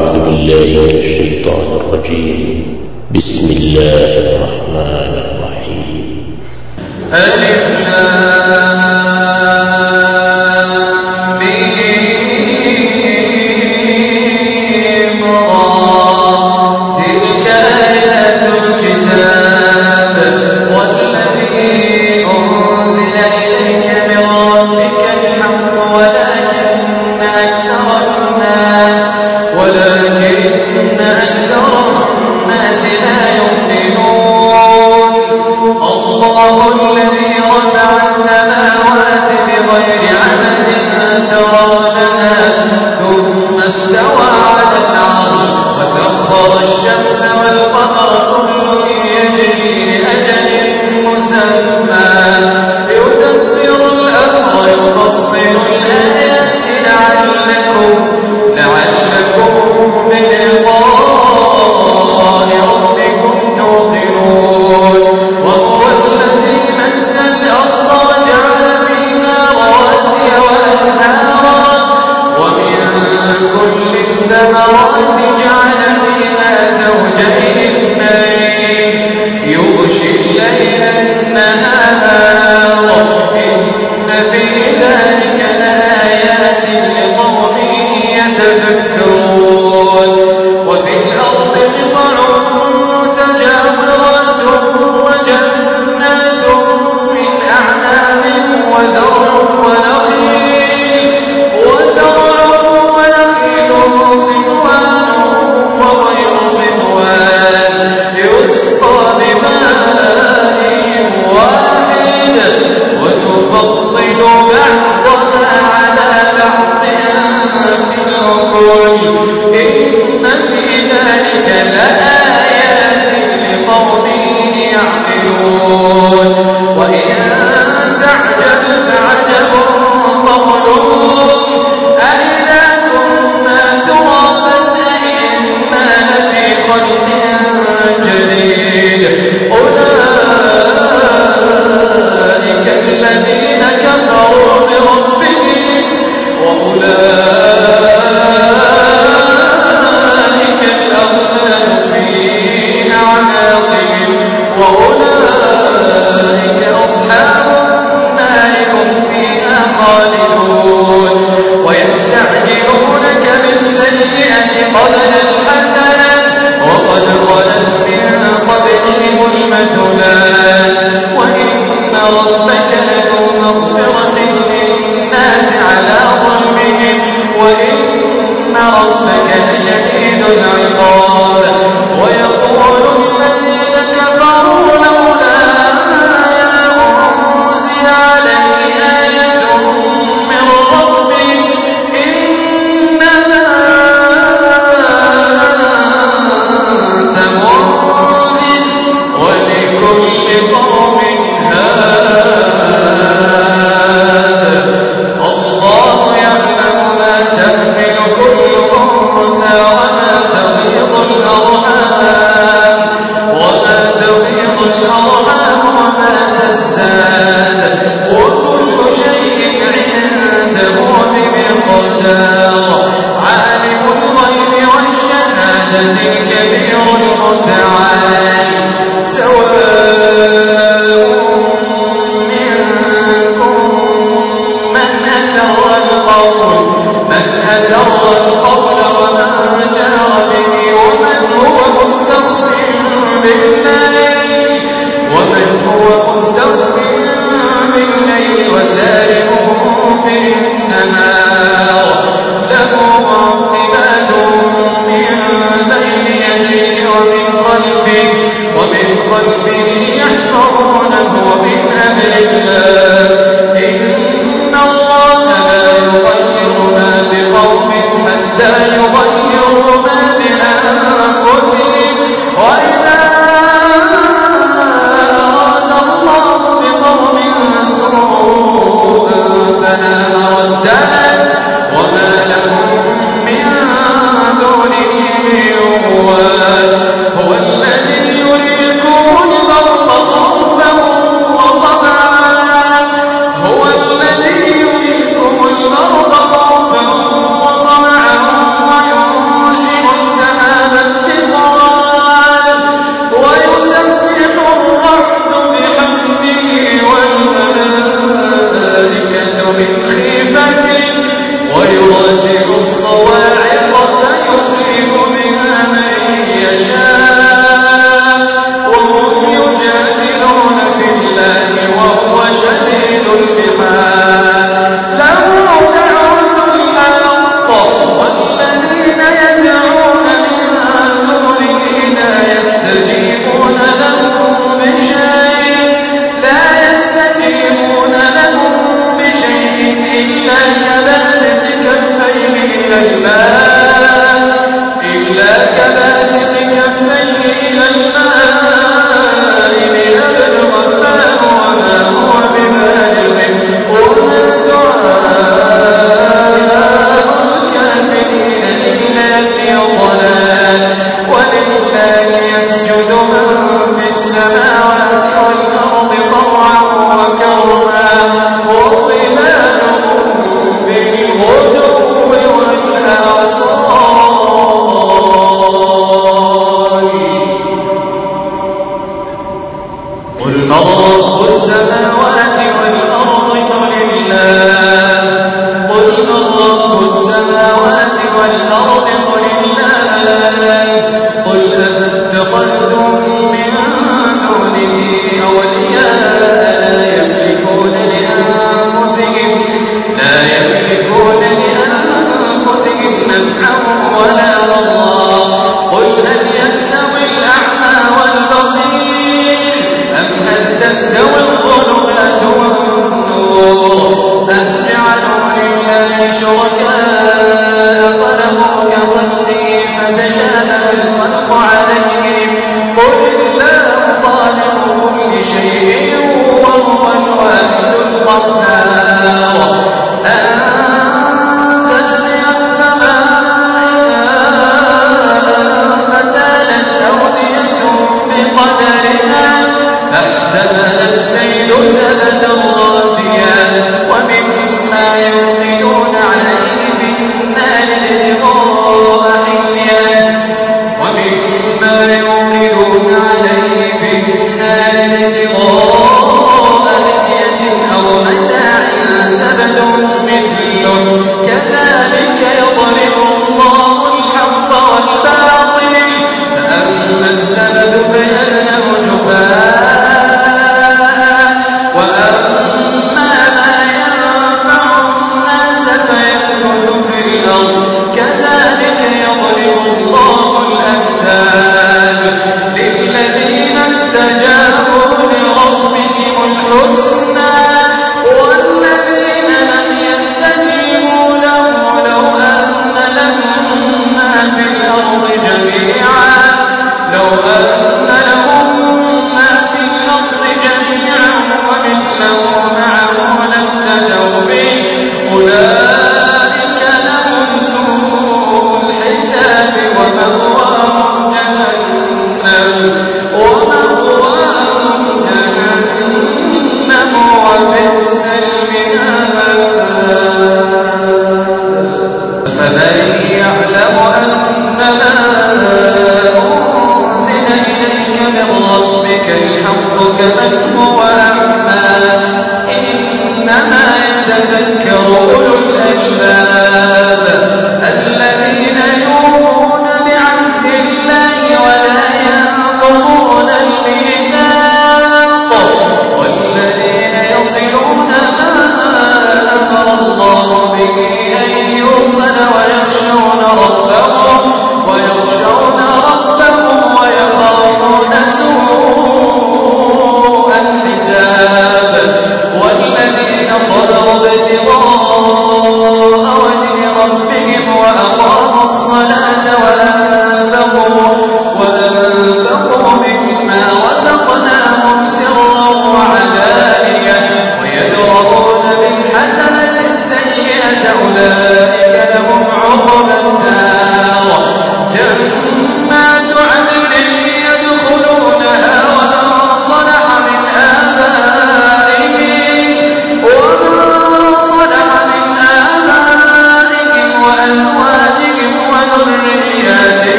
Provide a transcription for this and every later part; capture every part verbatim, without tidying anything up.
أعوذ بالله من الشيطان الرجيم. بسم الله الرحمن الرحيم. ألف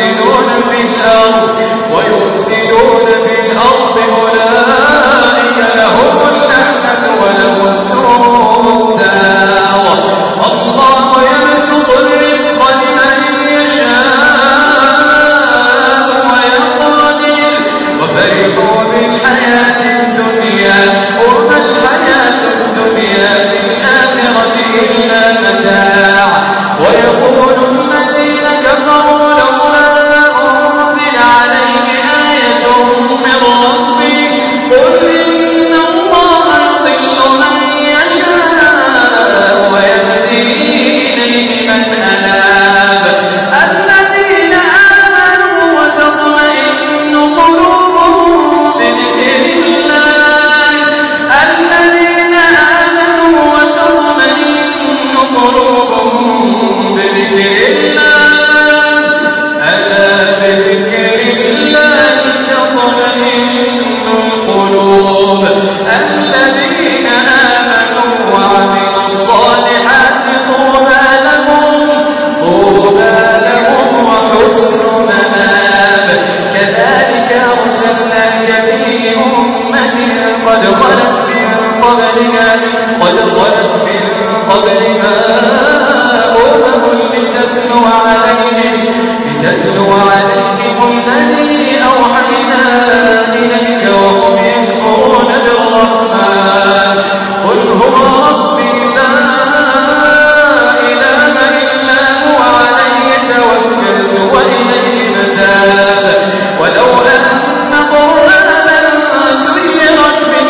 ويفسدون في الأرض ويفسدون في الأرض أولئك لهم اللعنة ولهم سوء الدار. الله يبسط الرزق لمن يشاء ويقدر وفرحوا بالحياة الدنيا وما الحياة الدنيا في الآخرة إلا متاع. ويقول الذين كفروا لولا أنزل عليه آية من ربه قل إن الله يضل من يشاء ويهدي إليه من أناب. الذين آمنوا وتطمئن قلوبهم بذكر الله الذين آمنوا وتطمئن قلوبهم بذكر الله ألا بذكر الله تطمئن القلوب. الذين آمنوا وعملوا الصالحات طوبى لهم طوبى لهم وحسن مآب. كذلك أرسلناك في أمة قد خلت من قبلها قد خلت من قبلها أمم لتتلو عليهم لتتلو عليهم الذي أوحينا إليك وهم يكفرون بالرحمن قل هو ربي لا إله إلا هو عليه توكلت وإليه متاب. ولو أن قرآنا سيرت به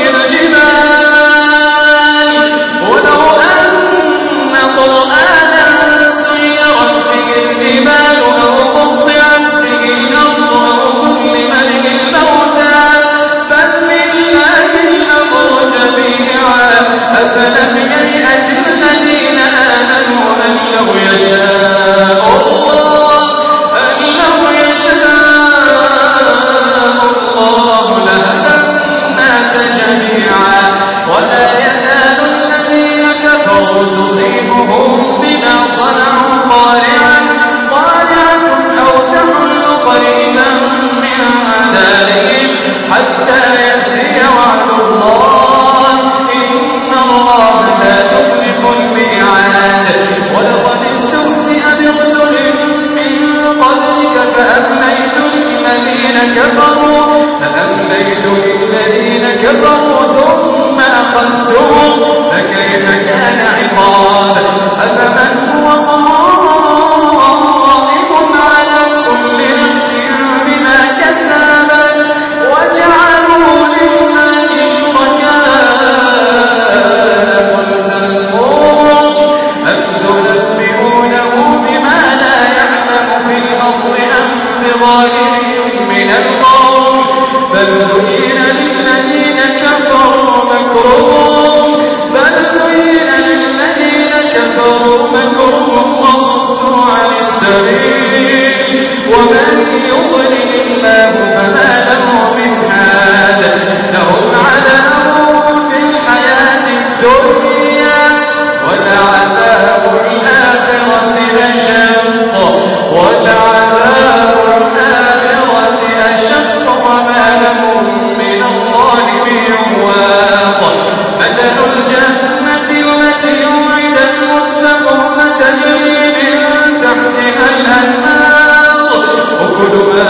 الجبال ولو أن قرآنا سيرت به الجبال أو قطعت به الأرض أو كلم به الموتى بل لله الأمر جميعا. أفلم ييأس الذين آمنوا أن لو يشاء الله أن لو يشاء الله لهدى الناس جميعا. ولا يزال الذين كفروا تصيبهم بما صنعوا قارعة قارعة أو تحل قريبا من دارهم حتى يأتي وعد الله إن الله لا يخلف الميعاد. ولقد استهزئ برسل من قبلك فأمليت للذين كفروا فأمليت للذين كفروا ثم أخذتهم فكيف كان عقاب. أفمن هو قائم على كل نفس بما كسبت وجعلوا لله شركاء قل سموهم أم تنبئونه بما لا يعلم في الأرض أم بظاهر من القول بل زين للذين كفروا مكرهم بل زين للذين كفروا مكرهم وصدوا عن السبيل ومن يضلل الله فما له من هاد. لهم عذاب في الحياة الدنيا ولعذاب الآخرة أشق ولعذاب الآخرة أشق وما لهم من الله من واق. مثل الجنة التي وعد المتقون تجري من تحتها الأنهار أكلها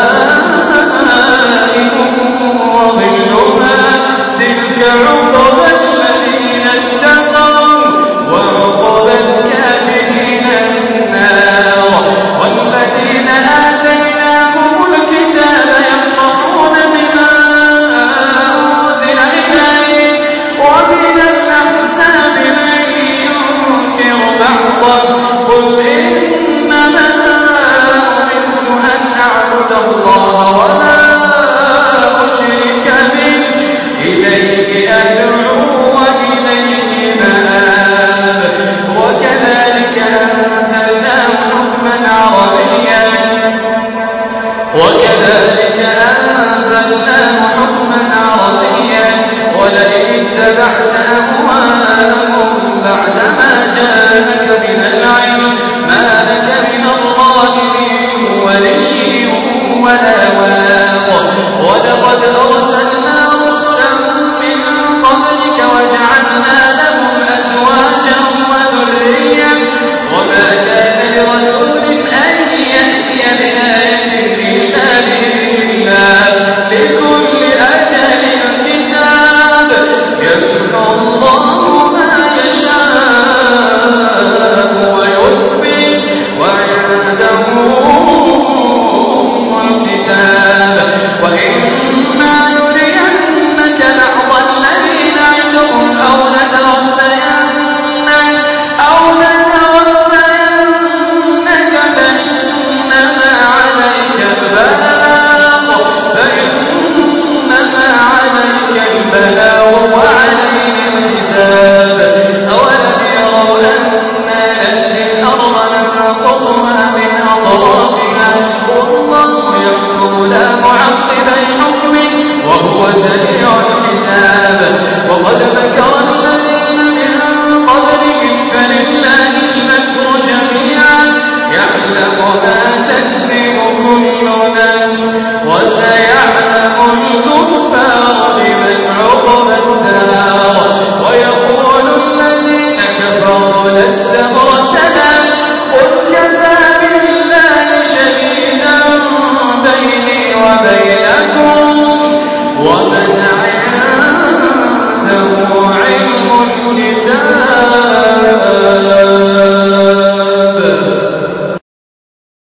دائم وظلها تلك عقبى الذين اتقوا وعقبى الكافرين النار. والذين آتيناهم الكتاب يقرؤون بما أنزل إليك ومن الأحزاب من ينكر بعضه قل إنما أمرت أن أعبد الله ولا أشرك به إليه أدعو وإليه مآب. وكذلك أنزلناه حكما عربيا وكذلك أنزلناه حكما عربيا ولئن اتبعت أهواءهم بعدما جاءك من العلم ما لك من الله من ولي ولا واق ولقد أرسلنا رسلا من قبلك وجعلنا لهم أزواجا وذرية وما كان لرسول أن يأتي بآية إلا بإذن الله لكل أجل كتاب يمحو الله ما يشاء ويثبت وعنده أم الكتاب وإما يرينك بعض الذي نعدهم أو نتوفينك أو نتوفينك فإنما عليك البلاغ فإنما عليك البلاغ وعلينا الحساب أولم يروا أنا نأتي الأرض ننقصها من أطرافها والله يحكم لا معقب لحكمه وهو سريع الحساب وقد مكر الذين من قبلهم فلله المكر جميعا يعلم ما تكسب كل نفس وسيعلم الكفار بمن عقبى الدار ويقول الذين كفروا لست مرسلا قل كفى بالله شهيدا بيني وبينكم وما